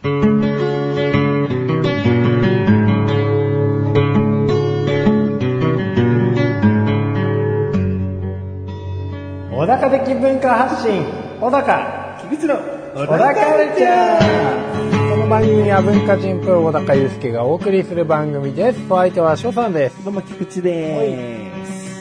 小高的文化発信、小高菊池の小高カルチャー。この番組は文化人プロ小高祐介がお送りする番組です。お相手は翔さんです。 どうも菊池です。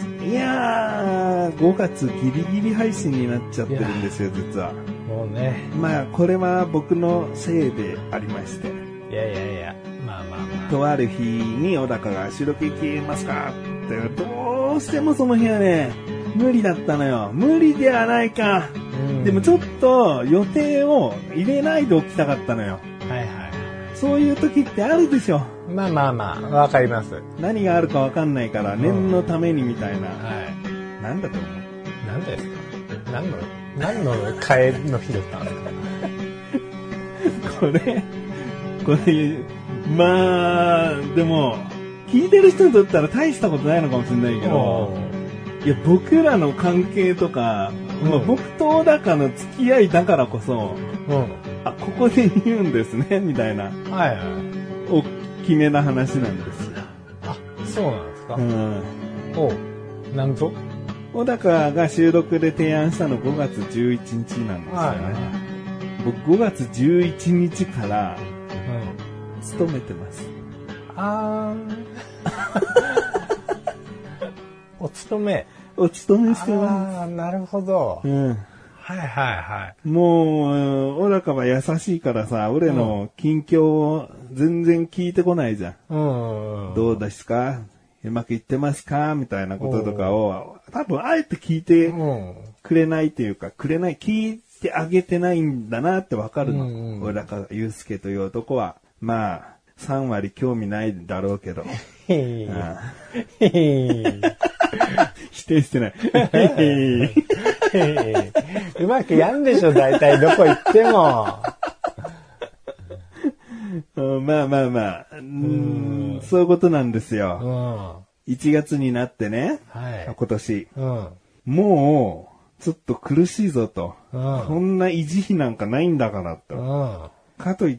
いやー、5月ギリギリ配信になっちゃってるんですよ、実は。 もうね。 まあ、これは僕のせいでありまして。 いや、まあ。 とある日に小高が収録行きますかって、どうしてもその日はね、無理だったのよ。無理ではないか。でもちょっと予定を入れないでおきたかったのよ。 はい。 そういう時ってあるでしょ。 まあ、わかります。 何があるかわかんないから、念のためにみたいな。 はい。 なんだと思う？ 何ですか？何の替えの日だったんですか？ これ、まあ、でも、聞いてる人にとったら大したことないのかもしれないけど、いや、僕らの関係とか、まあ、僕と小高の付き合いだからこそ、あ、ここで言うんですね、みたいな。 はい。 大きめな話なんですよ。 あ、そうなんですか？なんぞ？ 小高が収録で提案したの5月11日なんですよね。僕5月11日から、勤めてます。 お勤めしてます。なるほど。はい。 もう、小高は優しいからさ、俺の近況を全然聞いてこないじゃん。どうですか？うまくいってますか？みたいなこととかを、多分あえて聞いてくれないというか、聞いてあげてないんだなってわかるの。小高祐介という男は、まあ、3割興味ないだろうけど。否定してない。 うまくやんでしょ、大体どこ行っても。 まあ、そういうことなんですよ。1月になってね、今年、もう、ちょっと苦しいぞと。そんな維持費なんかないんだからと。かといって、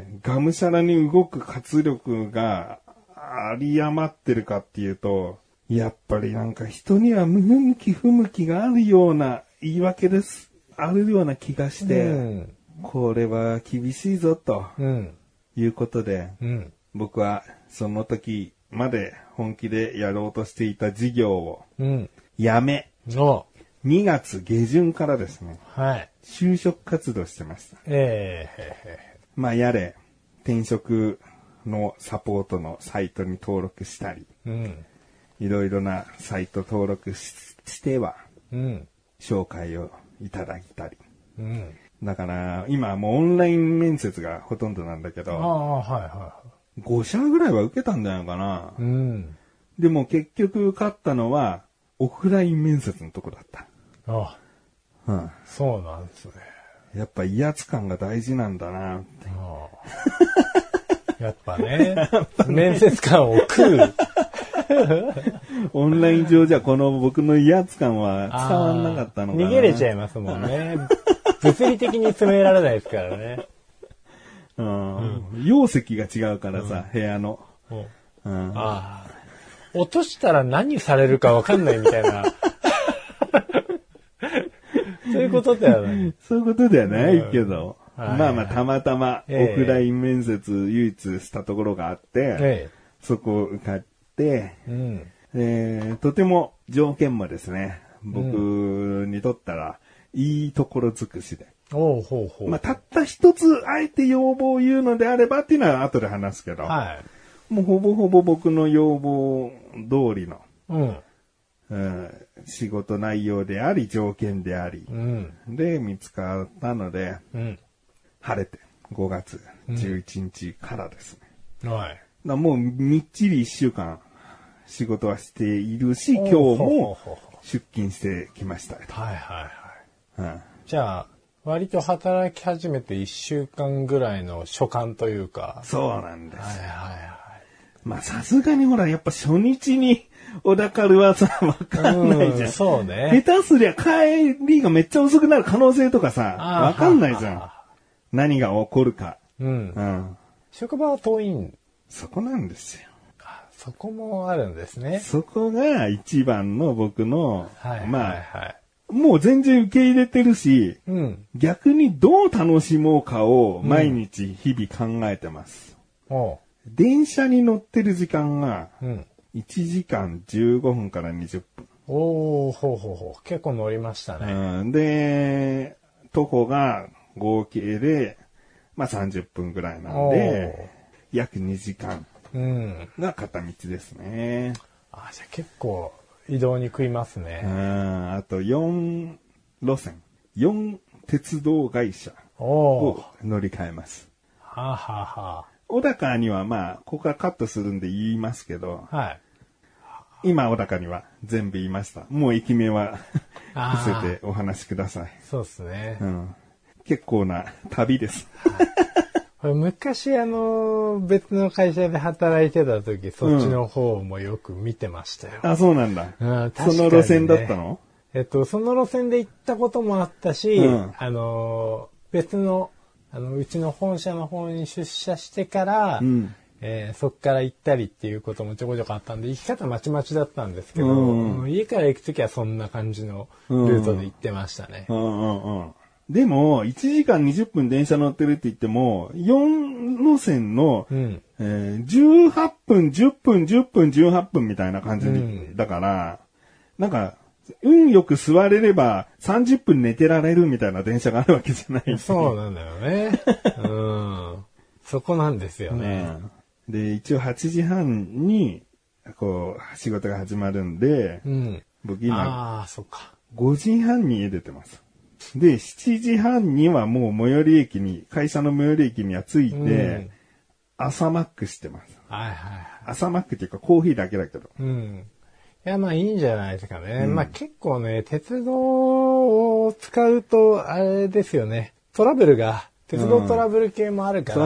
がむしゃらに動く活力があり余ってるかっていうと、やっぱりなんか人には向き不向きがあるような言い訳です。あるような気がして、これは厳しいぞと、いうことで、僕はその時まで本気でやろうとしていた事業をやめ、2月下旬からですね、就職活動してました。まあやれ、転職のサポートのサイトに登録したり、いろいろなサイト登録しては、紹介をいただいたり。だから、今はもうオンライン面接がほとんどなんだけど、5社ぐらいは受けたんじゃないかな。でも結局勝ったのは、オフライン面接のとこだった。 そうなんですね。 やっぱ威圧感が大事なんだなって。 やっぱね、面接官を食う。 オンライン上じゃこの僕の威圧感は伝わんなかったのかな。 逃げれちゃいますもんね。物理的に詰められないですからね。 容積が違うからさ、部屋の。 落としたら何されるか分かんないみたいな。そういうことだよね。 そういうことではないけど。まあたまたまオフライン面接唯一したところがあって、そこを受かって、とても条件もですね、僕にとったらいいところ尽くしで。まあたった一つあえて要望を言うのであればっていうのは後で話すけど、もうほぼほぼ僕の要望通りの、仕事内容であり条件であり、で見つかったので、晴れて5月11日からですね。もうみっちり1週間仕事はしているし、今日も出勤してきました。じゃあ、割と働き始めて1週間ぐらいの初感というか。 そうなんです。まあさすがにほら、やっぱ初日に小高るはさ、わかんないじゃん。 そうね。 下手すりゃ帰りがめっちゃ遅くなる可能性とかさ、わかんないじゃん。何が起こるか。 うん。職場は遠いん？ そこなんですよ。 そこもあるんですね。 そこが一番の僕の、 はいはいはい、 まあ、もう全然受け入れてるし、 うん、 逆にどう楽しもうかを毎日日々考えてます。電車に乗ってる時間が、1時間15分から20分。 ほう。結構乗りましたね。 で、徒歩が合計で、まあ30分ぐらいなんで、約2時間が片道ですね。 じゃあ結構移動に食いますね。 あと4路線、4鉄道会社を乗り換えます。小高にはまあ、ここはカットするんで言いますけど、今小高には全部言いました。もう駅名は伏せてお話しください。 そうですね。 結構な旅です。 昔別の会社で働いてた時、そっちの方もよく見てましたよ。 そうなんだ。その路線だったの？ その路線で行ったこともあったし、別の、うちの本社の方に出社してから、そっから行ったりっていうこともちょこちょこあったんで、行き方まちまちだったんですけど、家から行くときはそんな感じのルートで行ってましたね。 でも、1時間20分電車乗ってるって言っても、4路線の、18分、10分、10分、18分みたいな感じだから、なんか、運よく座れれば30分寝てられるみたいな電車があるわけじゃない。 そうなんだよね。そこなんですよね。 で、一応8時半に、仕事が始まるんで、僕今、5時半に家出てます。で、7時半にはもう会社の最寄り駅には着いて、朝マックしてます。朝マックっていうかコーヒーだけだけど。 いや、まあいいんじゃないですかね。まあ結構ね、鉄道を使うと、あれですよね。鉄道トラブル系もあるから、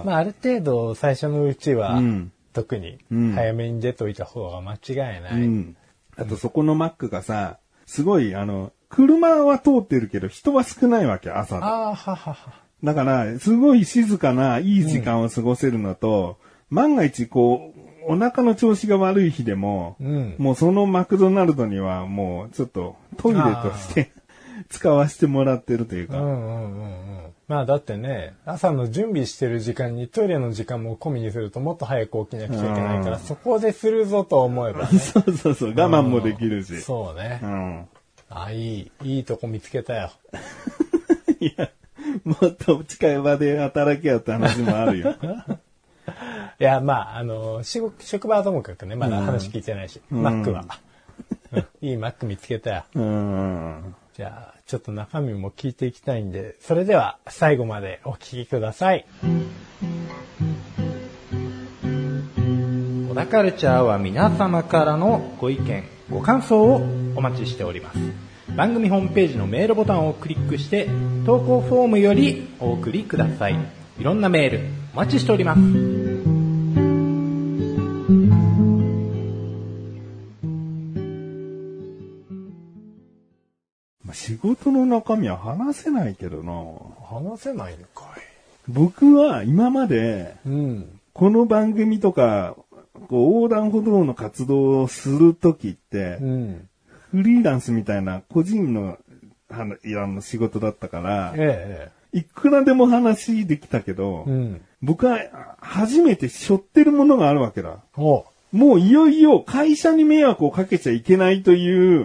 まあある程度最初のうちは、特に早めに出といた方が間違いない。 あとそこのマックがさ、すごい車は通ってるけど人は少ないわけ、朝だ。だから、すごい静かないい時間を過ごせるのと、万が一お腹の調子が悪い日でも、もうそのマクドナルドにはもうちょっとトイレとして使わせてもらってるというか。 まあだってね、朝の準備してる時間にトイレの時間も込みにするともっと早く起きなくちゃいけないから、そこでするぞと思えばね。 そう、我慢もできるし。 そうね。いいとこ見つけたよ。 いや、もっと近い場で働けよって話もあるよ。 いや、まあ、職場はともかくね、まだ話聞いてないし、マックは。いいマック見つけたよ。じゃあ、ちょっと中身も聞いていきたいんで、それでは最後までお聞きください。小田カルチャーは皆様からのご意見、ご感想をお待ちしております。番組ホームページのメールボタンをクリックして投稿フォームよりお送りください。いろんなメールお待ちしております。 仕事の中身は話せないけどな。 話せないのかい。 僕は今まで、この番組とか横断歩道の活動をするときって、フリーランスみたいな個人の仕事だったから、いくらでも話できたけど、僕は初めて背負ってるものがあるわけだ。もういよいよ会社に迷惑をかけちゃいけないという、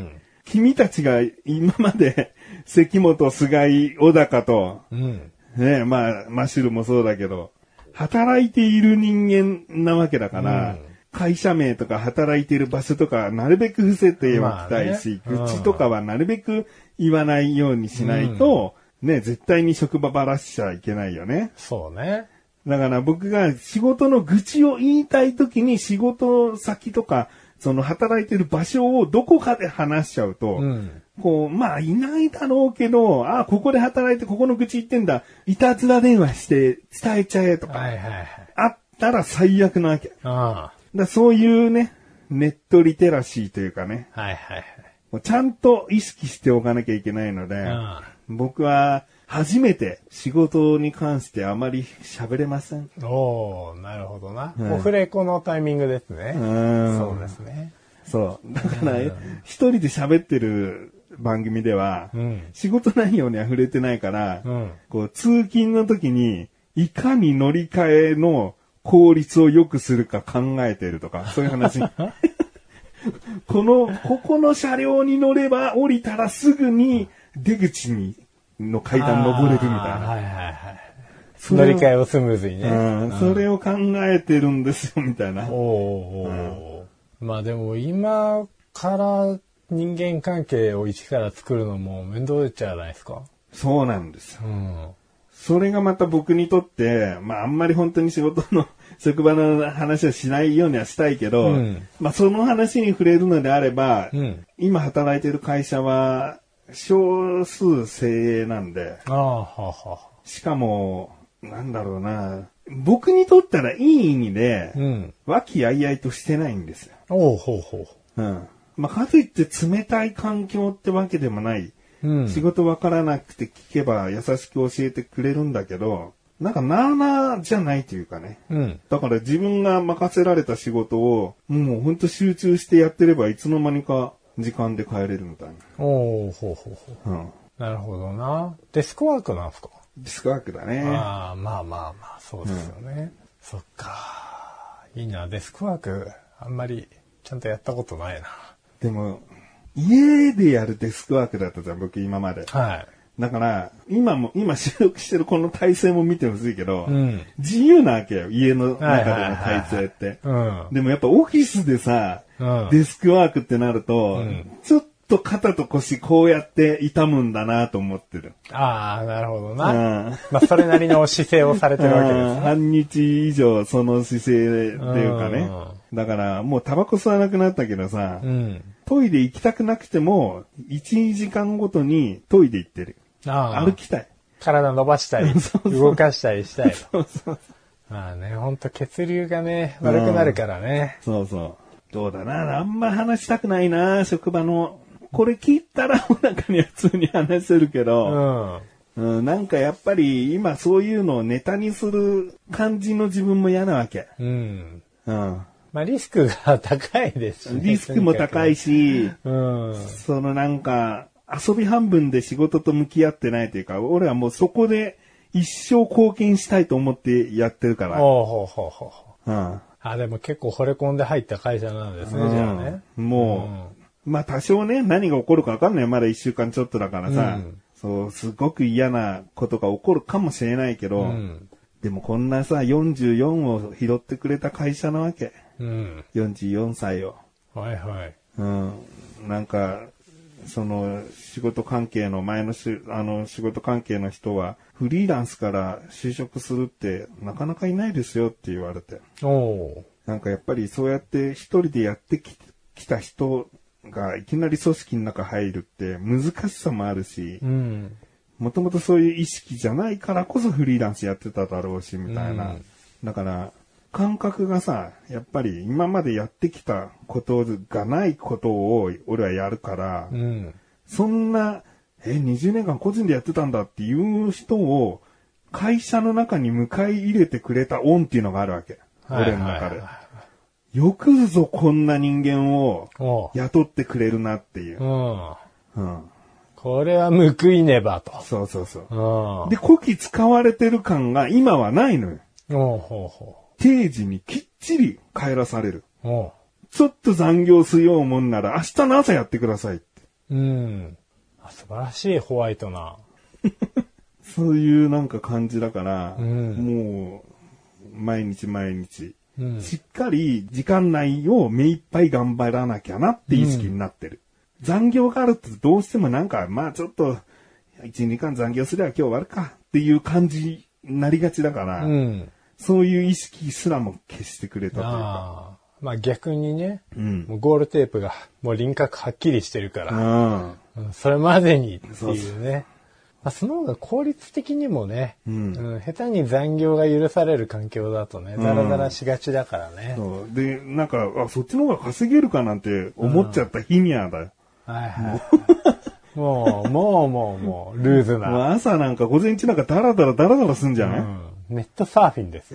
君たちが今まで関本、菅井、小高と、まあ、マッシュルもそうだけど、働いている人間なわけだから、会社名とか働いている場所とかなるべく伏せておきたいし、愚痴とかはなるべく言わないようにしないと、絶対に職場ばらしちゃいけないよね。 そうね。 だから僕が仕事の愚痴を言いたいときに仕事先とか、その働いてる場所をどこかで話しちゃうと、まあいないだろうけど、ここで働いてここの愚痴言ってんだ、いたずら電話して伝えちゃえとか、あったら最悪なわけ。そういうね、ネットリテラシーというかね、ちゃんと意識しておかなきゃいけないので、僕は初めて仕事に関してあまり喋れません。 おー、なるほどな。オフレコのタイミングですね。そうですね。 そう。だから、一人で喋ってる番組では、仕事内容には触れてないから、こう通勤の時に、いかに乗り換えの効率を良くするか考えてるとか、そういう話。ここの車両に乗れば降りたらすぐに出口の階段登れるみたいな。 はいはいはい。乗り換えをスムーズにね。 それを考えてるんですよ、みたいな。 まあでも今から人間関係を一から作るのも面倒じゃないですか。 そうなんですよ。それがまた僕にとって、まああんまり本当に仕事の職場の話はしないようにはしたいけど、まあその話に触れるのであれば、今働いてる会社は少数精鋭なんで、しかも、なんだろうな、僕にとったらいい意味で、和気あいあいとしてないんですよ。まあかといって冷たい環境ってわけでもない。仕事わからなくて聞けば優しく教えてくれるんだけど、なんかなーなーじゃないというかね。だから自分が任せられた仕事をもうほんと集中してやってればいつの間にか時間で帰れるみたいな。 なるほどな。デスクワークなんですか？ デスクワークだね。 まあ、そうですよね。そっか。いいな、デスクワーク、あんまりちゃんとやったことないな。 でも、家でやるデスクワークだったじゃん、僕今まで。だから、今収録してるこの体勢も見てほしいけど、自由なわけよ、家の中での体勢って。でもやっぱオフィスでさ、デスクワークってなると、ちょっと肩と腰こうやって痛むんだなと思ってる。 ああ、なるほどな。まあ、それなりの姿勢をされてるわけですね。 半日以上その姿勢っていうかね。だから、もうタバコ吸わなくなったけどさ、トイレ行きたくなくても、1時間ごとにトイレ行ってる。歩きたい。 体伸ばしたり、動かしたりしたい。まあね、ほんと血流がね、悪くなるからね。 どうだな、あんま話したくないな、職場の。これ聞いたらお腹には普通に話せるけど、なんかやっぱり今そういうのをネタにする感じの自分も嫌なわけ。 まあリスクが高いですしね。 リスクも高いし、そのなんか遊び半分で仕事と向き合ってないというか、俺はもうそこで一生貢献したいと思ってやってるから。 でも結構惚れ込んで入った会社なんですね、じゃあね。 もう、まあ多少ね、何が起こるか分かんない。まだ1週間ちょっとだからさ、すごく嫌なことが起こるかもしれないけど、でもこんなさ、44を拾ってくれた会社なわけ。44歳を。なんか、その仕事関係の前の仕事関係の人はフリーランスから就職するってなかなかいないですよって言われて。なんかやっぱりそうやって一人でやってきた人がいきなり組織の中入るって難しさもあるし、もともとそういう意識じゃないからこそフリーランスやってただろうし、みたいな。だから、感覚がさ、やっぱり今までやってきたことがないことを俺はやるから、そんな、20年間個人でやってたんだっていう人を会社の中に迎え入れてくれた恩っていうのがあるわけ。俺の中で。よくぞこんな人間を雇ってくれるなっていう。 これは報いねばと。 で、こき使われてる感が今はないのよ。定時にきっちり帰らされる。ちょっと残業しようもんなら明日の朝やってくださいって。 素晴らしいホワイトな。 そういうなんか感じだから、もう、毎日、しっかり時間内を目いっぱい頑張らなきゃなって意識になってる。残業があるとどうしてもなんか、まあちょっと、1、2時間残業すれば今日終わるかっていう感じになりがちだから、そういう意識すらも消してくれたというか。 まあ逆にね、もうゴールテープがもう輪郭はっきりしてるから、それまでにっていうね。まあ、その方が効率的にもね、下手に残業が許される環境だとね、ダラダラしがちだからね。 で、なんか、そっちの方が稼げるかなんて思っちゃった日にゃだよ。 もう、ルーズな。 もう朝なんか午前中なんかダラダラすんじゃない、 ネットサーフィンですよ。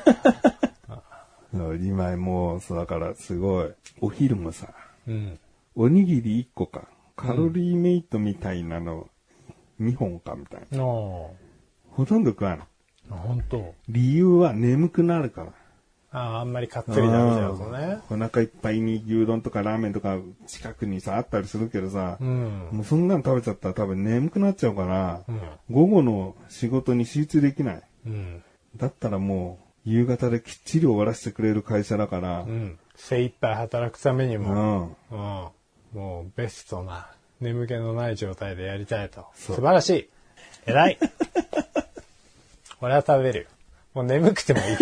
今もう、だからすごい、お昼もさ、 おにぎり1個か、カロリーメイトみたいなの2本かみたいな。ほとんど食わない。 本当。 理由は眠くなるから。 あんまりかっつり食べちゃうとね。 お腹いっぱいに牛丼とかラーメンとか近くにさ、あったりするけどさ、もうそんなの食べちゃったら多分眠くなっちゃうから、午後の仕事に集中できない。だったらもう、夕方できっちり終わらせてくれる会社だから、 精一杯働くためにも、もうベストな眠気のない状態でやりたいと。素晴らしい。偉い。俺は食べるよ。もう眠くてもいい。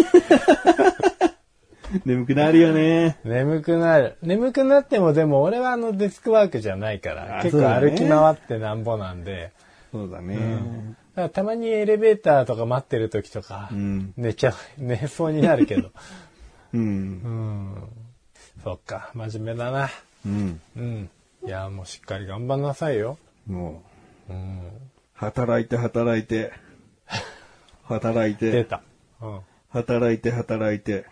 眠くなるよね。 眠くなる。眠くなってもでも俺はデスクワークじゃないから、結構歩き回ってなんぼなんで。 そうだね。 だからたまにエレベーターとか待ってる時とか、寝そうになるけど。そっか、真面目だな。いや、もうしっかり頑張んなさいよ。 もう。働いて。 出た。 働いて。働いて。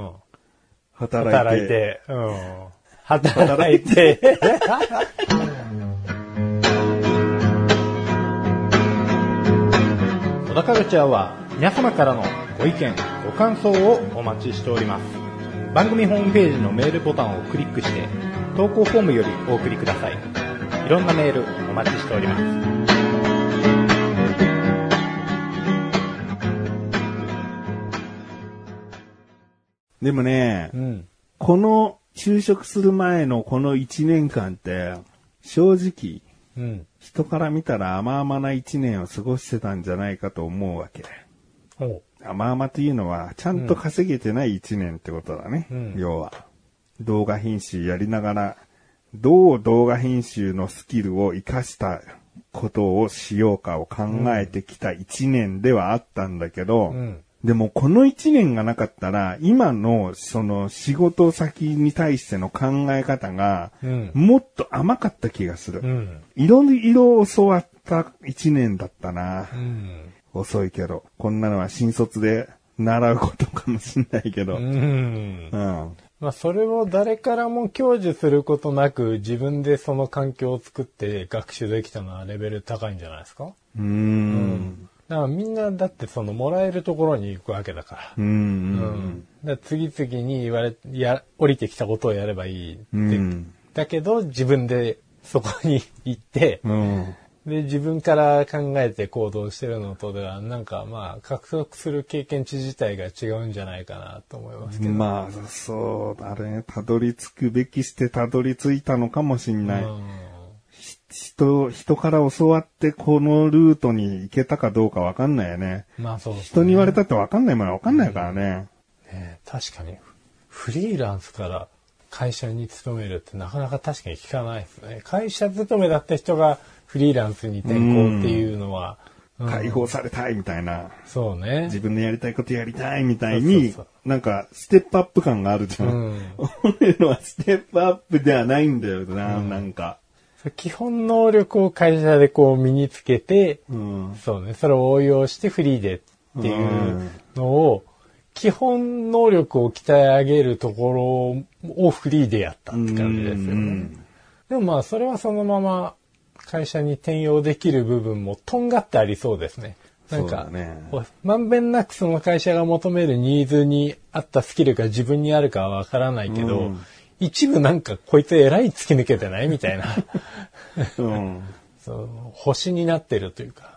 小田カルチャーは皆様からのご意見、ご感想をお待ちしております。番組ホームページのメールボタンをクリックして投稿フォームよりお送りください。いろんなメールお待ちしております。 でもね、この就職する前のこの1年間って、正直、人から見たら甘々な1年を過ごしてたんじゃないかと思うわけ。甘々というのは、ちゃんと稼げてない1年ってことだね。要は。動画編集やりながら、どう動画編集のスキルを活かしたことをしようかを考えてきた1年ではあったんだけど、でもこの1年がなかったら、今のその仕事先に対しての考え方が、もっと甘かった気がする。いろいろ教わった1年だったな。遅いけど、こんなのは新卒で習うことかもしんないけど。 まあそれを誰からも享受することなく自分でその環境を作って学習できたのはレベル高いんじゃないですか。だからみんなだってそのもらえるところに行くわけだから。だから次々に降りてきたことをやればいいって。だけど自分でそこに行って、で自分から考えて行動してるのとではなんかまあ獲得する経験値自体が違うんじゃないかなと思いますけど。 まあそうだね。たどり着くべきしてたどり着いたのかもしんない。人から教わってこのルートに行けたかどうかわかんないよね。 まあそうですね。 人に言われたってわかんないものはわかんないからね。 確かにフリーランスから会社に勤めるってなかなか確かに聞かないですね。会社勤めだった人がフリーランスに転向っていうのは、 解放されたいみたいな。 そうね。 自分のやりたいことやりたいみたいに、なんかステップアップ感があるじゃん。俺のはステップアップではないんだよな、なんか。 基本能力を会社でこう身につけて、そうね、それを応用してフリーでっていうのを、基本能力を鍛え上げるところをフリーでやったって感じですよね。でもまあそれはそのまま会社に転用できる部分もとんがってありそうですね。なんか、まんべんなくその会社が求めるニーズに合ったスキルが自分にあるかはわからないけど、一部なんかこいつ偉い突き抜けてないみたいな、そう星になってるというか、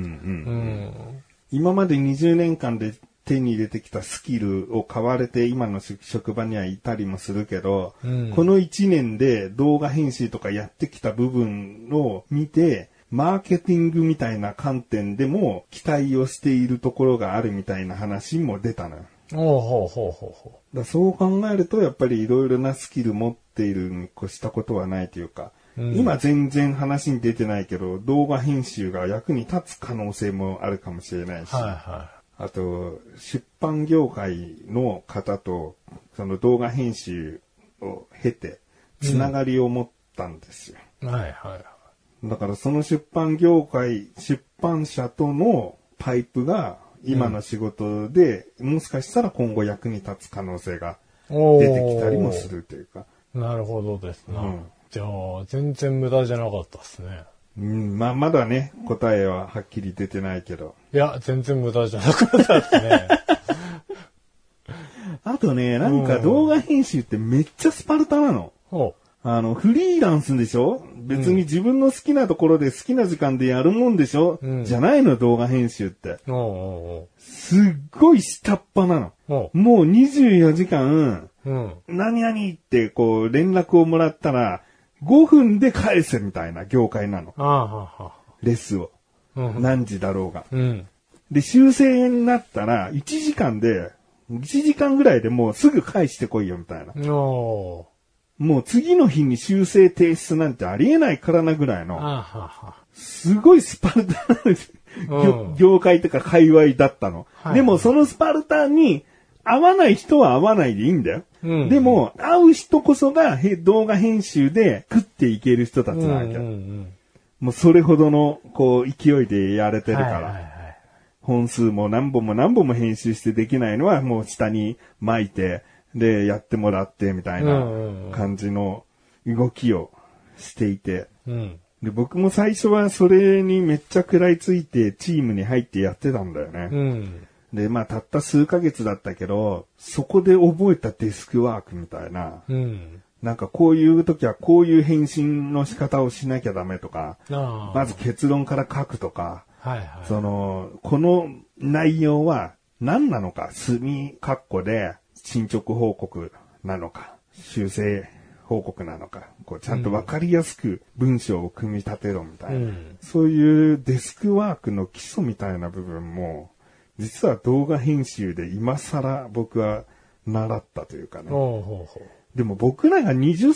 今まで20年間で手に入れてきたスキルを買われて今の職場にはいたりもするけど、この1年で動画編集とかやってきた部分を見て、マーケティングみたいな観点でも期待をしているところがあるみたいな話も出たのよ。だそう考えるとやっぱりいろいろなスキル持っているに越したことはないというか、今全然話に出てないけど動画編集が役に立つ可能性もあるかもしれないし、あと出版業界の方とその動画編集を経てつながりを持ったんですよ。 だからその出版業界、出版社とのパイプが今の仕事で、もしかしたら今後役に立つ可能性が出てきたりもするというか。 なるほどですな。じゃあ、全然無駄じゃなかったですね。 まだね、答えははっきり出てないけど。 いや、全然無駄じゃなかったですね。 あとね、なんか動画編集ってめっちゃスパルタなの。フリーランスでしょ？別に自分の好きなところで好きな時間でやるもんでしょ？じゃないの、動画編集って。すっごい下っ端なの。もう24時間、何々ってこう連絡をもらったら、5分で返せみたいな業界なの。レスを。何時だろうが。で、修正になったら、1時間ぐらいでもうすぐ返してこいよみたいな。もう次の日に修正提出なんてありえないからなぐらいの、すごいスパルタな業界とか界隈だったの。でもそのスパルタに合わない人は合わないでいいんだよ。でも合う人こそが動画編集で食っていける人たちなわけ。もうそれほどのこう勢いでやれてるから。本数も何本も編集してできないのはもう下に巻いて、で、やってもらってみたいな感じの動きをしていて。で、僕も最初はそれにめっちゃ食らいついてチームに入ってやってたんだよね。で、まあたった数ヶ月だったけど、そこで覚えたデスクワークみたいな。なんかこういう時はこういう返信の仕方をしなきゃダメとか、まず結論から書くとか、この内容は何なのか、墨括弧で進捗報告なのか、修正報告なのか、こうちゃんとわかりやすく文章を組み立てろみたいな、そういうデスクワークの基礎みたいな部分も、実は動画編集で今更僕は習ったというかね。でも僕らが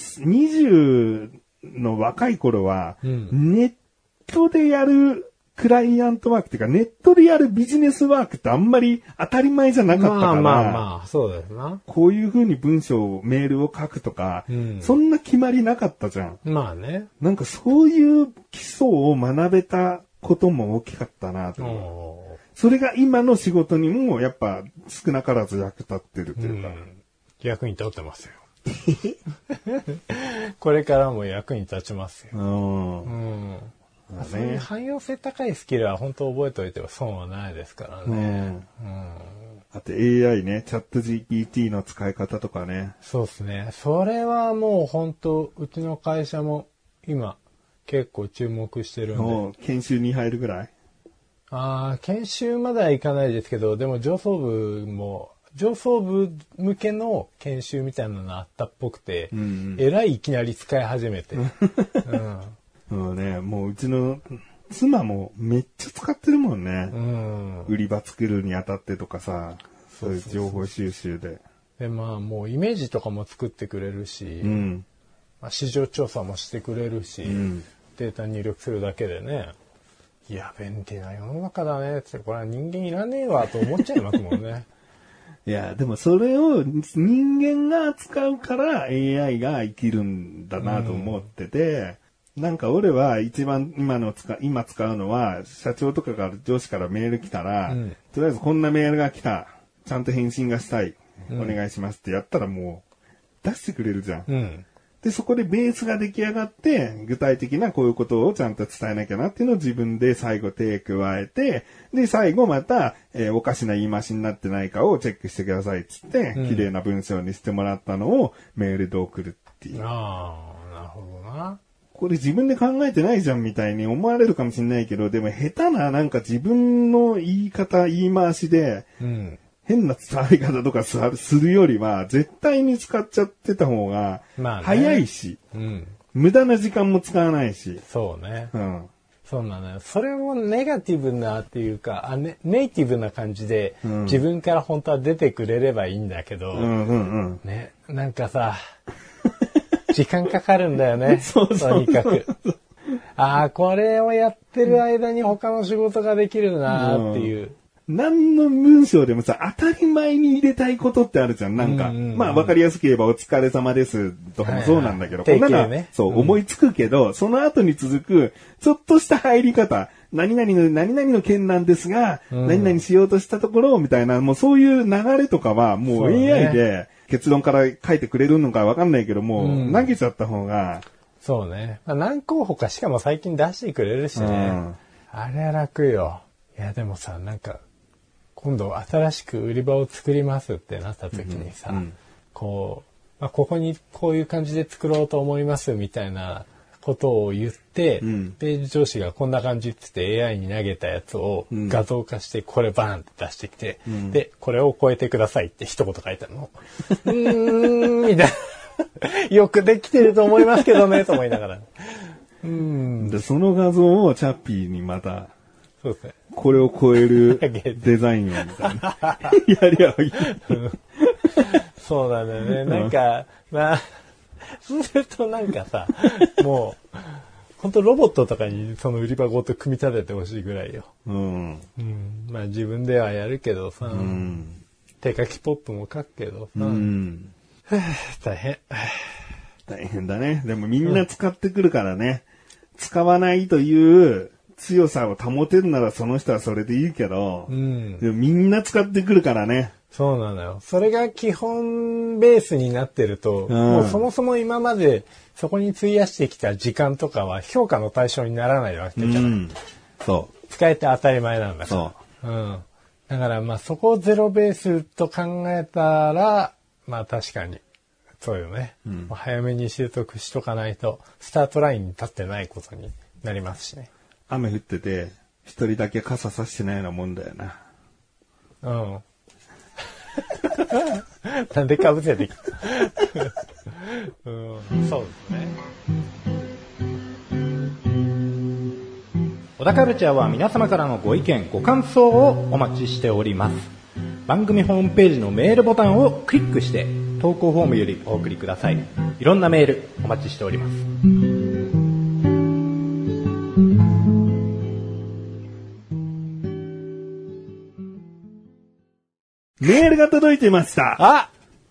20の若い頃は、ネットでやるクライアントワークっていうか、ネットでやるビジネスワークってあんまり当たり前じゃなかったから、 そうですな。 こういう風に文章、メールを書くとか、そんな決まりなかったじゃん。なんかそういう基礎を学べたことも大きかったなと。それが今の仕事にもやっぱ少なからず役立ってるというか。 役に立ってますよ。これからも役に立ちますよ。そういう汎用性高いスキルは本当覚えておいては損はないですからね。 あと AI ね、チャット GPT の使い方とかね。 そうですね。それはもう本当、うちの会社も今結構注目してるんで。 研修に入るぐらい？ 研修まではいかないですけど、でも上層部向けの研修みたいなのあったっぽくて、えらいいきなり使い始めて。 もううちの妻もめっちゃ使ってるもんね。売り場作るにあたってとかさ、そういう情報収集で。 で、もうイメージとかも作ってくれるし、市場調査もしてくれるし、データ入力するだけでね、いや、便利な世の中だねって、これは人間いらねえわと思っちゃいますもんね。 いや、でもそれを人間が扱うから AI が生きるんだなと思ってて、なんか俺は一番今使うのは、社長とかから上司からメール来たら、とりあえずこんなメールが来た。ちゃんと返信がしたい。お願いしますってやったらもう出してくれるじゃん。で、そこでベースが出来上がって、具体的なこういうことをちゃんと伝えなきゃなっていうのを自分で最後手加えて、で、最後また、おかしな言い回しになってないかをチェックしてくださいっつって、綺麗な文章にしてもらったのをメールで送るっていう。 なるほどな。 これ自分で考えてないじゃんみたいに思われるかもしれないけど、でも下手ななんか自分の言い回しで、変な伝わり方とかするよりは、絶対に使っちゃってた方が、早いし、無駄な時間も使わないし。 そうね。そうなのよ。それもネガティブなっていうか、ネイティブな感じで、自分から本当は出てくれればいいんだけど、ね、なんかさ、時間かかるんだよね。とにかく。これをやってる間に他の仕事ができるなっていう。 何の文章でもさ、当たり前に入れたいことってあるじゃん。なんか、まあ、わかりやすく言えばお疲れ様ですとかもそうなんだけど、こんなのは、そう、思いつくけど、その後に続く、ちょっとした入り方、何々の件なんですが、何々しようとしたところ、みたいな、もうそういう流れとかは、もう AI で結論から書いてくれるのかわかんないけども、投げちゃった方が。 そうね。まあ、何候補かしかも最近出してくれるしね。あれは楽よ。いや、でもさ、なんか、今度新しく売り場を作りますってなった時にさ、こう、まあ、ここにこういう感じで作ろうと思いますみたいなことを言って、で、上司がこんな感じって言って AI に投げたやつを画像化してこれバーンって出してきて、で、これを超えてくださいって一言書いたの。みたいな。よくできてると思いますけどね、と思いながら。 で、その画像をチャッピーにまた、 そうですね。 これを超えるデザインをみたいな。やりゃいい。 そうなんだよね。なんか、まあ、そうするとなんかさ、もう、本当ロボットとかにその売り場ごと組み立ててほしいぐらいよ。まあ自分ではやるけどさ、手書きポップも書くけどさ、大変。 大変だね。でもみんな使ってくるからね。使わないという強さを保てるならその人はそれでいいけど、でもみんな使ってくるからね。 そうなのよ。それが基本ベースになってると、もうそもそも今までそこに費やしてきた時間とかは評価の対象にならないわけじゃない。 そう。 使えて当たり前なんだから。そう。だからまあそこをゼロベースと考えたら、まあ確かに。そうよね。早めに習得しとかないと、スタートラインに立ってないことになりますしね。 雨降ってて、一人だけ傘さしてないようなもんだよな。 なんで被せてきたそうですね。 小田カルチャーは皆様からのご意見、ご感想をお待ちしております。番組ホームページのメールボタンをクリックして投稿フォームよりお送りください。いろんなメールお待ちしております。 メールが届いてました。 あ、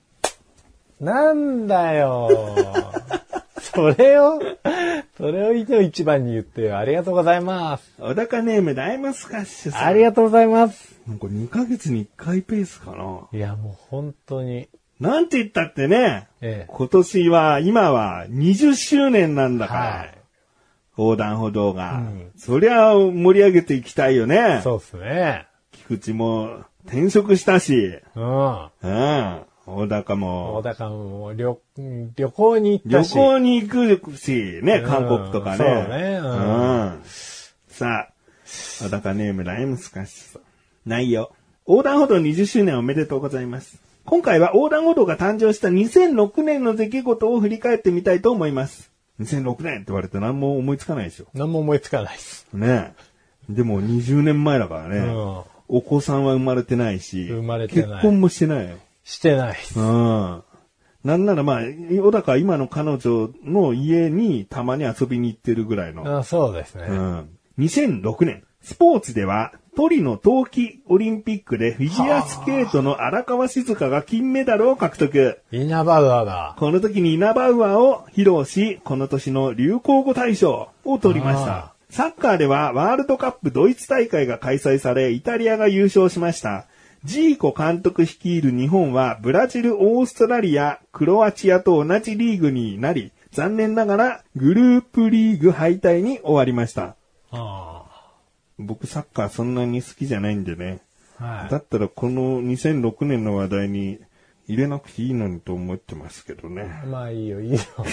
なんだよ。それを一番に言ってよ。ありがとうございます。 小高ネームライムスカッシュさん。 ありがとうございます。 なんか2ヶ月に1回ペースかな。 いや、もう本当に。 なんて言ったってね、今年は、今は20周年なんだから。横断歩道が。そりゃ盛り上げていきたいよね。 そうっすね。 菊池も転職したし。小高も旅行に行ったし。 旅行に行くし、ね、韓国とかね。そうね。さあ、小高ネームライムスカッシュさん。内容。横断歩道20周年おめでとうございます。今回は横断歩道が誕生した2006年の出来事を振り返ってみたいと思います。2006年って言われて何も思いつかないでしょ。 何も思いつかないです。 ねえ。でも20年前だからね。お子さんは生まれてないし。 生まれてない。 結婚もしてないよ。 してないです。 なんならまあ、小高は今の彼女の家にたまに遊びに行ってるぐらいの。 そうですね。 2006年、スポーツではトリノ冬季オリンピックでフィギュアスケートの荒川静香が金メダルを獲得。 イナバウアーだ。 この時にイナバウアーを披露し、この年の流行語大賞を取りました。サッカーではワールドカップドイツ大会が開催され、イタリアが優勝しました。ジーコ監督率いる日本はブラジル、オーストラリア、クロアチアと同じリーグになり、残念ながらグループリーグ敗退に終わりました。僕サッカーそんなに好きじゃないんでね。だったらこの2006年の話題に入れなくていいのにと思ってますけどね。 まあいいよ。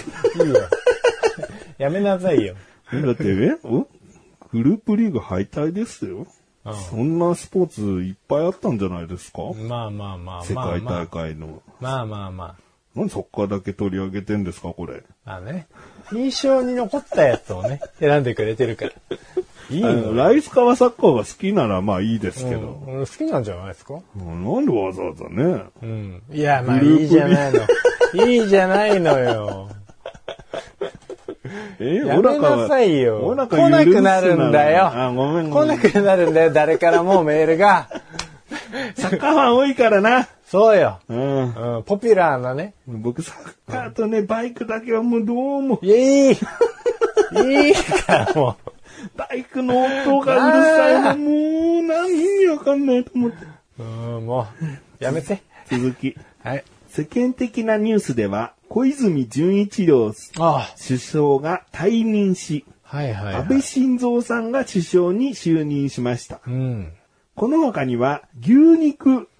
やめなさいよ。 だってね、グループリーグ敗退ですよ。そんなスポーツいっぱいあったんじゃないですか？ まあ。 世界大会の。 まあ。 何サッカーだけ取り上げてんですか、これ。 印象に残ったやつをね、選んでくれてるから。いいのライスカはサッカーが好きならまあいいですけど。 好きなんじゃないですか？ なんでわざわざね。 いや、まあいいじゃないの。いいじゃないのよ。やめなさいよ。来なくなるんだよ。 ごめん。 来なくなるんだよ。誰からもメールが。 サッカーファン多いからな。 そうよ。 うん。 うん。ポピュラーなね。 僕、サッカーとね、バイクだけはもうどうも。 いいからもう。 バイクの音がうるさいの、もう、何意味わかんないと思って。 もう、やめて。 続き。 はい。 世間的なニュースでは、小泉純一郎首相が退任し、 はいはいはい、 安倍晋三さんが首相に就任しました。 うん、 この他には、牛肉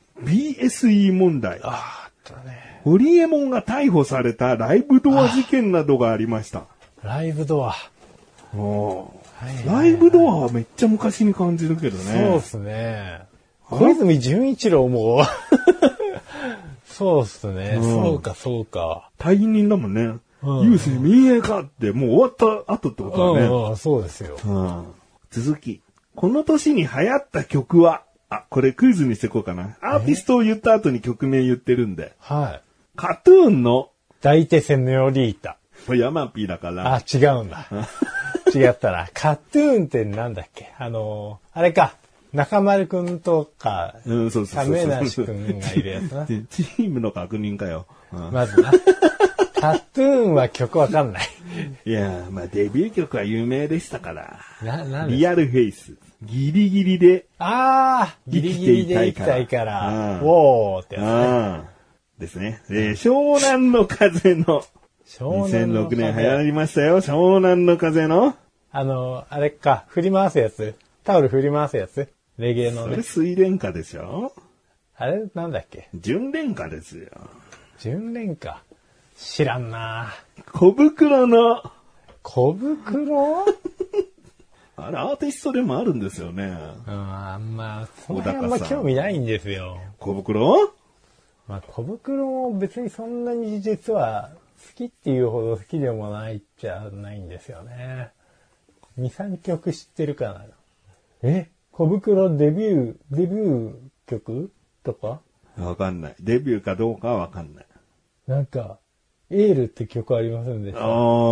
BSE 問題。 あったね。 ホリエモンが逮捕されたライブドア事件などがありました。 ライブドア。 ライブドアはめっちゃ昔に感じるけどね。 そうですね。小泉純一郎も、そうですね、そうか。 退任だもんね。有志民営化ってもう終わった後ってことだね。 そうですよ。 続き。この年に流行った曲は、これクイズにしていこうかな。アーティストを言った後に曲名言ってるんで。 はい。 カトゥーンの抱いてセニョリータ。 ヤマピーだから。 違うんだ。違ったな。カトゥーンってなんだっけ？あれか。中丸くんとか、亀梨くんがいるやつな。 チームの確認かよ。 まずな。カトゥーンは曲わかんない。 いや、まあデビュー曲は有名でしたから。 リリアルフェイス。ギリギリで。 ギリギリで生きたいから。ウォーってやつね。 ですね。湘南の風の。2006年流行りましたよ。湘南の風の。 あれか、振り回すやつ。タオル振り回すやつ。レゲエのね。 それ水蓮花でしょ？ あれなんだっけ？ 純蓮花ですよ。 純蓮花。知らんな。 小袋の。 小袋あれアーティストでもあるんですよね。 あんま興味ないんですよ。 小袋？ まあ小袋も別にそんなに実は好きっていうほど好きでもないっちゃないんですよね。2、3曲知ってるかな。小袋デビュー曲とかわかんない。デビューかどうかはわかんない。 なんか、エールって曲ありませんでした？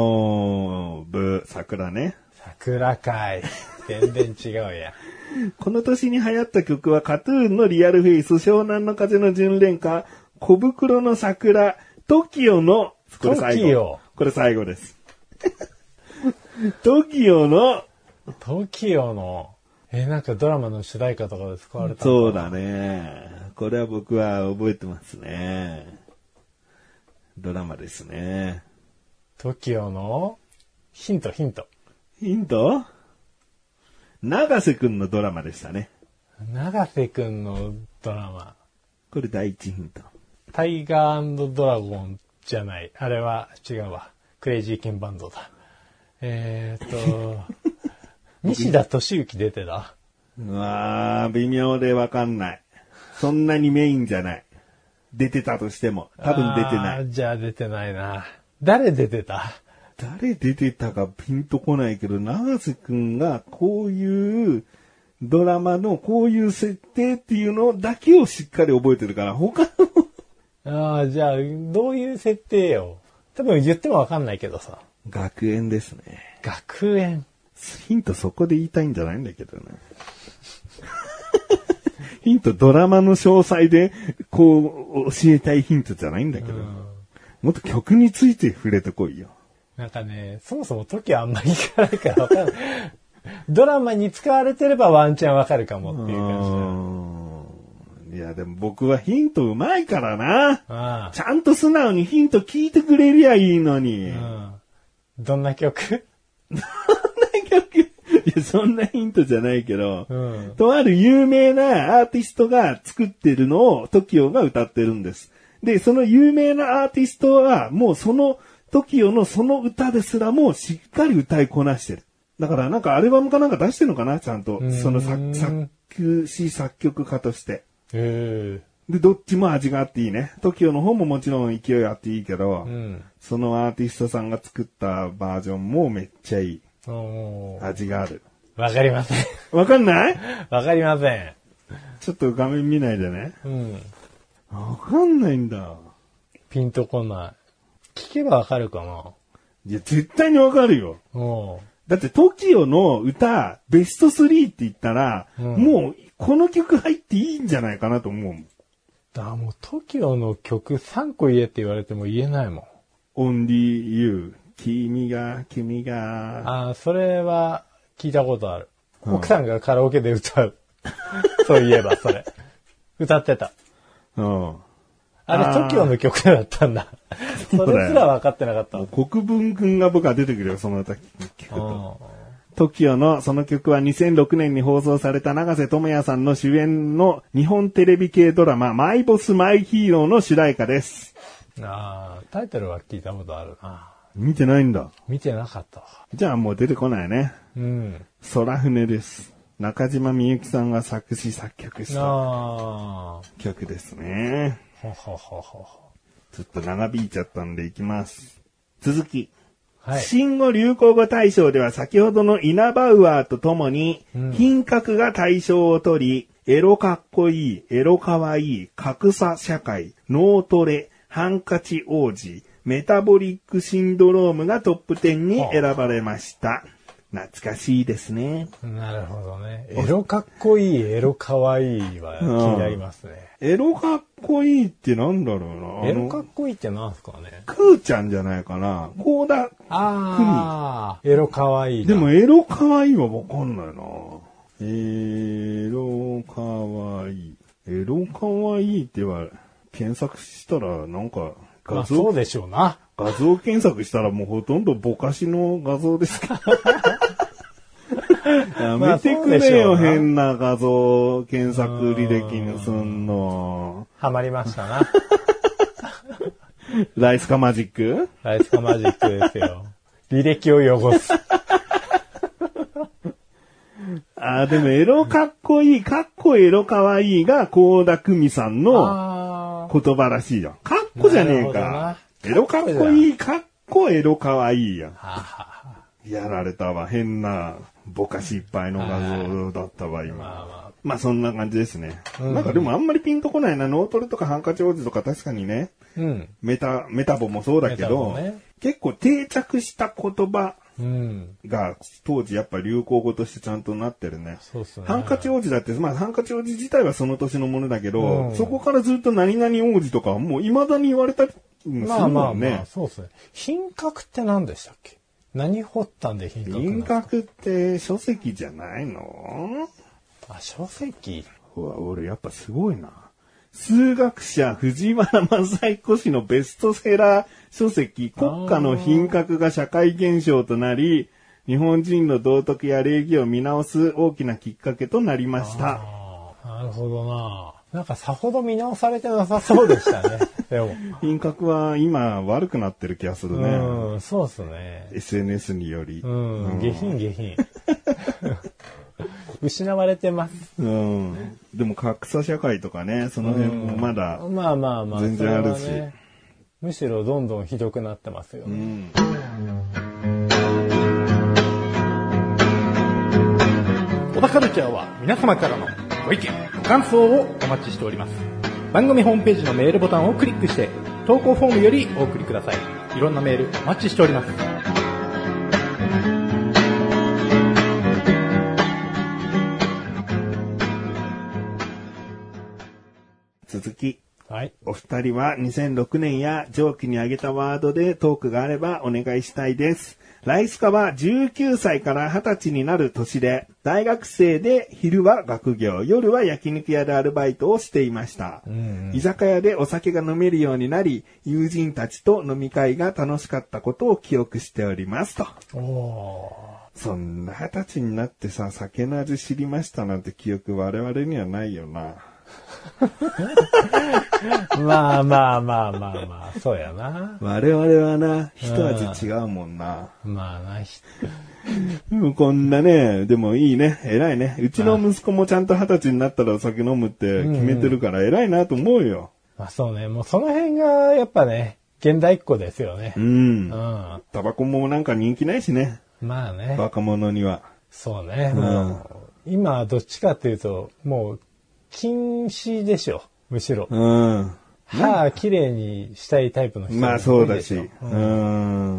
桜ね。 桜かい。全然違うや。 この年に流行った曲はカトゥーンのリアルフェイス、湘南の風の純恋歌、小袋の桜、TOKIOの、これ最後。これ最後です。TOKIOの、 なんかドラマの主題歌とかで使われたのそうだね。これは僕は覚えてますね。ドラマですね。 TOKIOのヒント。 長瀬くんのドラマでしたね。 長瀬くんのドラマ。 これ第一ヒント。 タイガー&ドラゴンじゃない。あれは違うわ。クレイジーケンバンドだ。西田敏行出てた？ 微妙でわかんない。そんなにメインじゃない。出てたとしても。多分出てない。 じゃあ出てないな。誰出てたかピンとこないけど、長瀬くんがこういうドラマのこういう設定っていうのだけをしっかり覚えてるから、他の。じゃあ、どういう設定よ。多分言ってもわかんないけどさ。 学園ですね。 学園。 ヒントそこで言いたいんじゃないんだけどね。ヒントドラマの詳細でこう教えたいヒントじゃないんだけど。もっと曲について触れてこいよ。 なんかね、そもそも時あんまりいかないからわかんない。ドラマに使われてればワンチャンわかるかもっていう感じだ。いやでも僕はヒントうまいからな。ちゃんと素直にヒント聞いてくれりゃいいのに。 どんな曲？ いや、そんなヒントじゃないけど、とある有名なアーティストが作ってるのを TOKIO が歌ってるんです。で、その有名なアーティストはもうその TOKIO のその歌ですらもしっかり歌いこなしてる。だからなんかアルバムかなんか出してるのかなちゃんと。その作詞作曲家として。で、どっちも味があっていいね。TOKIO の方ももちろん勢いあっていいけど、そのアーティストさんが作ったバージョンもめっちゃいい。味がある。 わかりません。 わかんない？ わかりません。 ちょっと画面見ないでね。わかんないんだ。 ピンとこない。聞けばわかるかな。 いや、絶対にわかるよ。 だって TOKIO の歌、ベスト3って言ったら、もうこの曲入っていいんじゃないかなと思うもん。 もう TOKIO の曲3個言えって言われても言えないも Only ん。 You。君が。 それは聞いたことある。奥さんがカラオケで歌う。そういえばそれ。歌ってた。あれ TOKIO の曲だったんだ。それすら分かってなかった。 国分くんが僕は出てくるよ、その歌聞くと。TOKIO のその曲は2006年に放送された永瀬智也さんの主演の日本テレビ系ドラママイボスマイヒーローの主題歌です。 タイトルは聞いたことあるな。 見てないんだ。 見てなかったわ。 じゃあもう出てこないね。空船です。中島みゆきさんが作詞作曲した曲ですね。ちょっと長引いちゃったんでいきます。続き。はい、新語・流行語大賞では先ほどのイナバウアーとともに、品格が大賞を取り、エロかっこいい、エロかわいい、格差社会、脳トレ、ハンカチ王子、メタボリックシンドロームがトップ10に選ばれました。懐かしいですね。 なるほどね。エロかっこいい、エロかわいいは気になりますね。 エロかっこいいってなんだろうな。 エロかっこいいってなんすかね。 クーちゃんじゃないかな。コーダエロかわいい。 でもエロかわいいはわかんないな。エロかわいい。エロかわいいっては検索したらなんか画像、 そうでしょうな。 画像検索したらもうほとんどぼかしの画像ですか。やめてくれよ、変な画像検索履歴にすんの。 ハマりましたな。 ライスカマジック？ ライスカマジックですよ。履歴を汚す。 でもエロかっこいい、かっこエロかわいいが倖田來未さんの言葉らしいじゃん。かっこじゃねえか。エロかっこいい、かっこエロかわいいやん。やられたわ。変なぼかしいっぱいの画像だったわ、今。まあそんな感じですね。なんかでもあんまりピンとこないな。脳トレとかハンカチ王子とか確かにね。メタボもそうだけど、結構定着した言葉が当時やっぱ流行語としてちゃんとなってるね。ハンカチ王子だって、まあハンカチ王子自体はその年のものだけど、そこからずっと何々王子とかはもう未だに言われたりするもんね。 そうですね。品格って何でしたっけ？何掘ったんで品格？ 品格って書籍じゃないの？ 書籍？ 俺やっぱすごいな。数学者藤原正彦氏のベストセラー書籍、国家の品格が社会現象となり、日本人の道徳や礼儀を見直す大きなきっかけとなりました。 なるほどな。なんかさほど見直されてなさそうでしたね。でも品格は今悪くなってる気がするね。 そうですね。 SNS により。 下品。失われてます。 でも格差社会とかね、その辺もまだ全然あるし、 むしろどんどんひどくなってますよね。 小田カルチャーは皆様からのご意見、ご感想をお待ちしております。番組ホームページのメールボタンをクリックして投稿フォームよりお送りください。いろんなメールお待ちしております。 続き。お二人は2006年や上記に挙げたワードでトークがあればお願いしたいです。ライスカは19歳から20歳になる年で、大学生で昼は学業、夜は焼肉屋でアルバイトをしていました。居酒屋でお酒が飲めるようになり、友人たちと飲み会が楽しかったことを記憶しておりますと。そんな20歳になってさ、酒の味知りましたなんて記憶我々にはないよな。 まあ、そうやな。 我々はな、一味違うもんな。こんなね、でもいいね、偉いね。うちの息子もちゃんと20歳になったらお酒飲むって決めてるから偉いなと思うよ。 そうね、もうその辺がやっぱね、現代っ子ですよね。 タバコもなんか人気ないしね。若者には。 そうね。今どっちかっていうと、もう、禁止でしょ、むしろ。歯綺麗にしたいタイプの人も多いでしょ。 そうだし。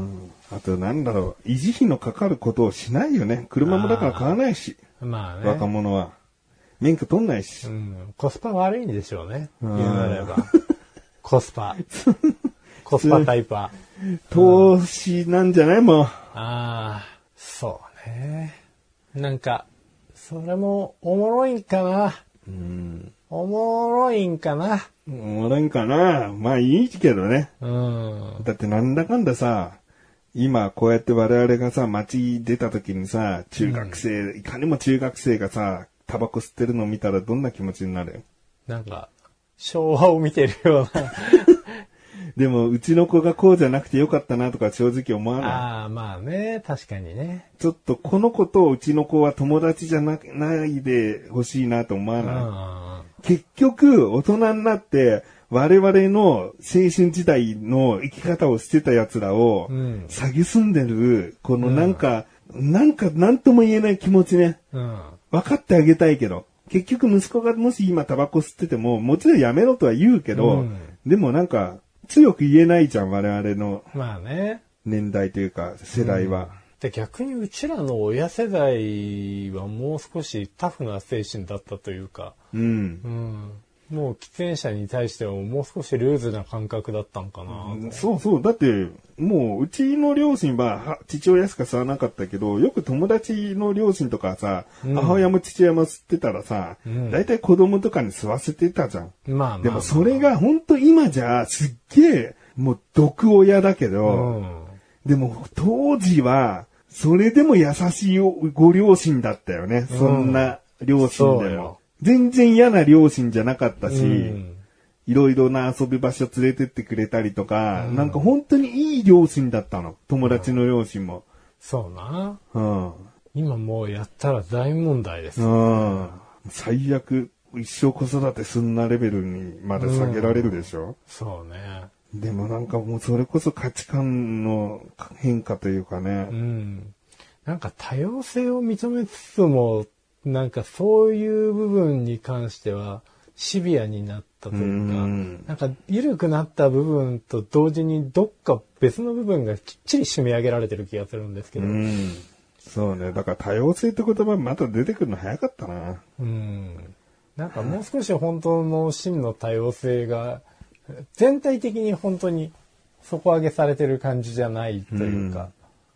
あとなんだろう、維持費のかかることをしないよね。車もだから買わないし。 まあね。 若者は。免許取んないし。 コスパ悪いんでしょうね。言うなれば。コスパタイパ。 投資なんじゃないもん。 そうね。なんか、それもおもろいんかな。おもろいんかな。 まあいいけどね。だってなんだかんださ、今こうやって我々がさ、街出た時にさ、中学生、いかにも中学生がさ、タバコ吸ってるのを見たらどんな気持ちになる？ なんか、昭和を見てるような。 でも、うちの子がこうじゃなくてよかったなとか正直思わない。 まあね、確かにね。 ちょっとこの子とうちの子は友達じゃないでほしいなと思わない。結局、大人になって、我々の青春時代の生き方をしてた奴らを、蔑んでる、このなんとも言えない気持ちね。分かってあげたいけど。結局息子がもし今タバコ吸ってても、もちろんやめろとは言うけど、でもなんか、強く言えないじゃん、我々の。 まあね。 年代というか、世代は。 で、逆にうちらの親世代はもう少しタフな精神だったというか、もう喫煙者に対してはもう少しルーズな感覚だったんかな。 そう。だって、もう、うちの両親は、父親しか吸わなかったけど、よく友達の両親とかさ、母親も父親も吸ってたらさ、だいたい子供とかに吸わせてたじゃん。でもそれが本当今じゃ、すっげえ、もう毒親だけど、でも当時は、それでも優しいご両親だったよね。そんな両親でも。全然嫌な両親じゃなかったし、いろいろな遊び場所連れてってくれたりとか、なんか本当にいい両親だったの。友達の両親も。 そうな。今もうやったら大問題です。 最悪、一生子育てすんなレベルにまで下げられるでしょ。 そうね。 でもなんかもうそれこそ価値観の変化というかね。 なんか多様性を認めつつも、なんかそういう部分に関してはシビアになったというか、なんか緩くなった部分と同時にどっか別の部分がきっちり締め上げられてる気がするんですけど。 そうね。だから多様性って言葉また出てくるの早かったな。 なんかもう少し本当の真の多様性が全体的に本当に底上げされてる感じじゃないというか。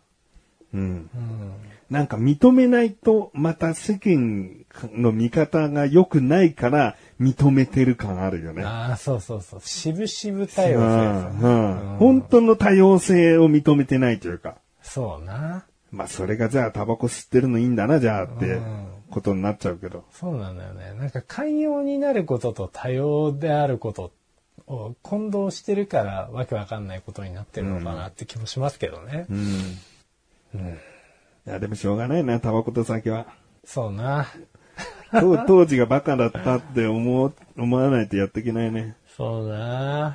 なんか認めないとまた世間の見方が良くないから認めてる感あるよね。 そう。渋々多様性、 本当の多様性を認めてないというか。 そうな。 まあそれがじゃあタバコ吸ってるのいいんだなじゃあってことになっちゃうけど。 そうなんだよね。なんか寛容になることと多様であることを混同してるからわけわかんないことになってるのかなって気もしますけどね。 いやでもしょうがないな、タバコと酒は。 そうな。 当時がバカだったって思わないとやっていけないね。 そうな。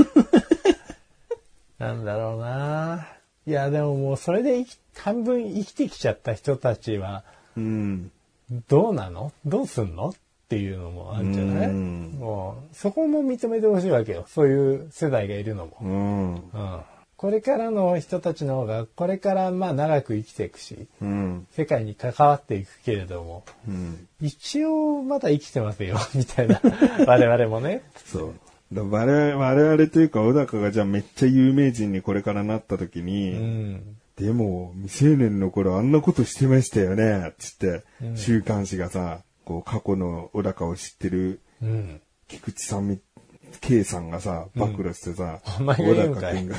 なんだろうな。いやでももうそれで半分生きてきちゃった人たちは、どうなの？どうすんの？っていうのもあるんじゃない？もうそこも認めてほしいわけよ。そういう世代がいるのも。これからの人たちの方がこれからまあ長く生きていくし、世界に関わっていくけれども、一応まだ生きてますよみたいな我々もね。 そう。我々というか小高がじゃあめっちゃ有名人にこれからなった時に、でも未成年の頃あんなことしてましたよねつって週刊誌がさ、こう過去の小高を知ってる菊池さんK さんがさ、暴露してさ、 お前が言うんかい。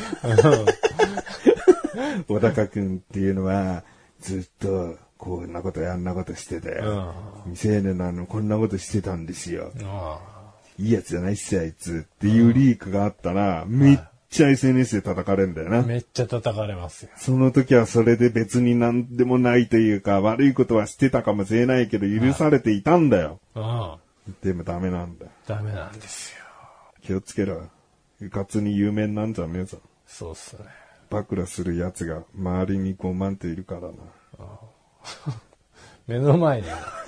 小高くんっていうのは、ずっと、こんなことやんなことしてて、未成年なのこんなことしてたんですよ。いいやつじゃないっすよ、あいつ。っていうリークがあったら、めっちゃ SNS で叩かれるんだよな。 めっちゃ叩かれますよ。 その時はそれで別になんでもないというか、悪いことはしてたかもしれないけど、許されていたんだよ。でもダメなんだよ。 ダメなんですよ。 気をつけろ。うかつに有名なんじゃねえぞ。 そうっすね。 暴露する奴が周りに5万といるからな。 目の前に。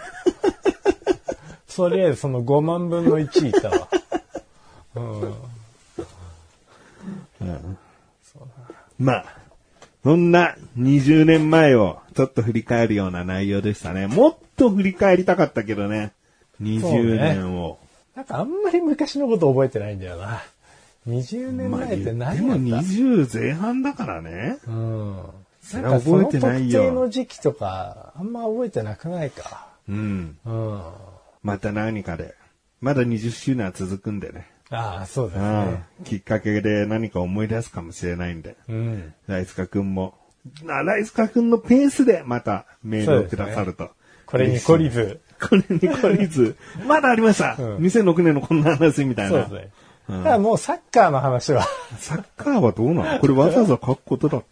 とりあえずその5万分の1いたわ。 まあ、 そんな20年前をちょっと振り返るような内容でしたね。もっと振り返りたかったけどね。20年を。 なんかあんまり昔のこと覚えてないんだよな。20年前って何やった、 でも20前半だからね。 うん。 それは覚えてないよ。 特定の時期とか、あんま覚えてなくないか。 うん。 うん。 また何かで。まだ20周年は続くんでね。 ああ、そうですね。 きっかけで何か思い出すかもしれないんで。 うん。 ライスカ君も、ライスカ君のペースでまたメールをくださると。ね、 これに懲りず。 これに懲りず。まだありました。2006年のこんな話みたいな。 そうですね。だからもうサッカーの話は。 サッカーはどうなの？これわざわざ書くことだった？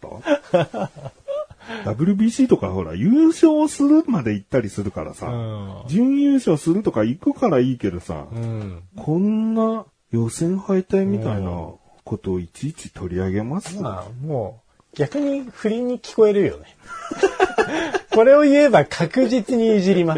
WBC とかほら、優勝するまで行ったりするからさ、準優勝するとか行くからいいけどさ、こんな予選敗退みたいなことをいちいち取り上げます？ まあ、もう逆に不倫に聞こえるよね。これを言えば確実にいじります。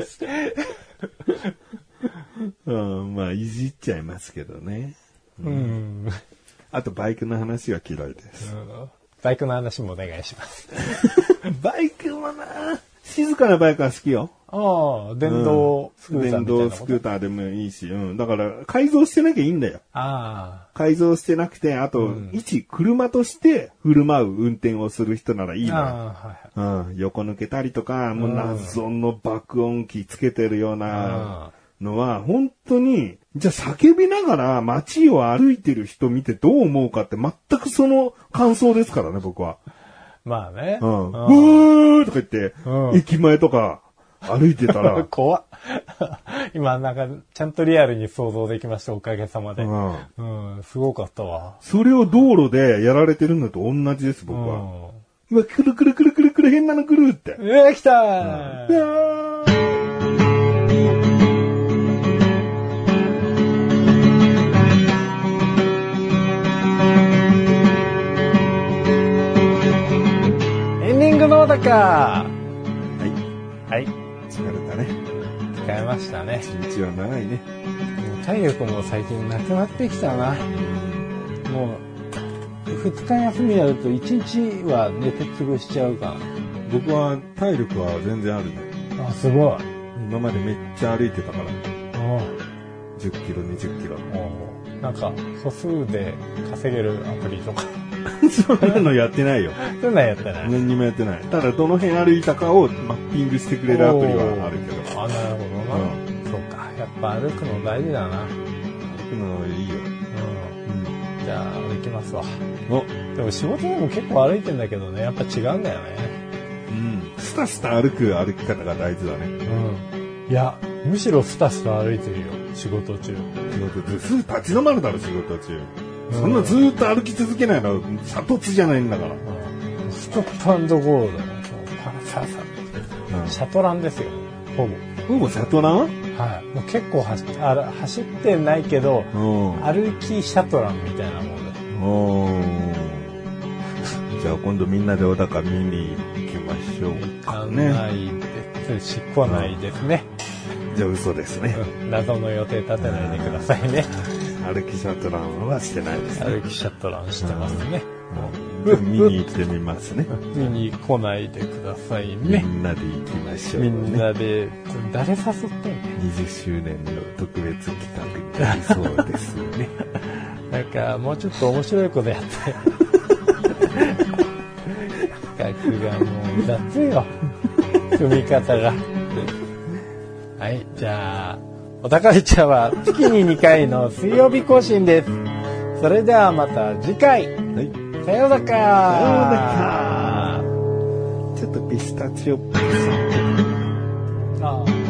まあ、いじっちゃいますけどね。あと、バイクの話は嫌いです。 バイクの話もお願いします。 バイクはな、静かなバイクは好きよ。 ああ、電動スクーターみたいな、 電動スクーターでもいいし、だから改造してなきゃいいんだよ。改造してなくて、あと、一車として振る舞う運転をする人ならいいのよ。横抜けたりとか、もう謎の爆音機つけてるようなのは、本当に、じゃあ叫びながら街を歩いてる人見てどう思うかって全くその感想ですからね、僕は。 まあね。 うーとか言って、駅前とか歩いてたら。 怖っ。今なんかちゃんとリアルに想像できました、おかげさまで。すごかったわ。 それを道路でやられてるのと同じです、僕は。うわ、くるくるくるくるくる変なのくるって。 来たー。どうだか。はい。 疲れたね。 疲れましたね。 一日は長いね。 もう体力も最近なくなってきたな。もう、2日休みやると1日は寝て潰しちゃうかな。 僕は体力は全然あるね。 あ、すごい。 今までめっちゃ歩いてたから。10キロ、20キロ。 なんか、素数で稼げるアプリとか。 そういうのやってないよ。 そういうのやってない。 何にもやってない。ただどの辺歩いたかをマッピングしてくれるアプリはあるけど。 なるほどな。そうか。やっぱ歩くの大事だな。 歩くのいいよ。 じゃあ歩きますわ。でも仕事でも結構歩いてんだけどね、やっぱ違うんだよね。 スタスタ歩き方が大事だね。 いや、むしろスタスタ歩いてるよ。仕事中。 すぐ立ち止まるだろ、仕事中。そんなずーっと歩き続けないの、シャトツじゃないんだから。 ストップ&ゴールだよ。パラサーサシャトランですよ。ほぼシャトラン？ はい。もう結構走ってないけど、歩きシャトランみたいなもんで。じゃあ今度みんなで小高見に行きましょうかね。 ないです。来ないですね。 じゃあ嘘ですね。 謎の予定立てないでくださいね。 歩きシャトランはしてないですね。 歩きシャトランしてますね。 見に行ってみますね。 見に来ないでくださいね。 みんなで行きましょう、 みんなで、誰誘ってんの ？20周年の特別企画になりそうですね。 なんか、もうちょっと面白いことやって。企画がもう雑よ。組み方が。はい、じゃあ、おたかりちゃんは月に2回の水曜日更新です。それではまた次回。さようなら。 ちょっとピスタチオっぽいさ。